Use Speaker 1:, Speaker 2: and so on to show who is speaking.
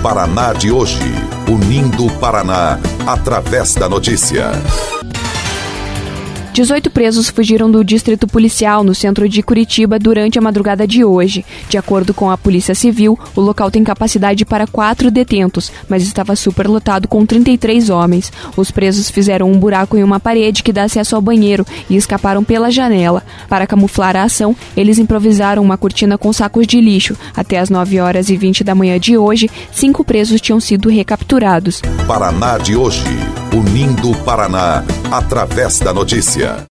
Speaker 1: Paraná de hoje, unindo o Paraná através da notícia.
Speaker 2: 18 presos fugiram do distrito policial no centro de Curitiba durante a madrugada de hoje. De acordo com a Polícia Civil, o local tem capacidade para 4 detentos, mas estava superlotado com 33 homens. Os presos fizeram um buraco em uma parede que dá acesso ao banheiro e escaparam pela janela. Para camuflar a ação, eles improvisaram uma cortina com sacos de lixo. Até às 9h20 da manhã de hoje, 5 presos tinham sido recapturados.
Speaker 1: Paraná de hoje, unindo o Paraná através da notícia.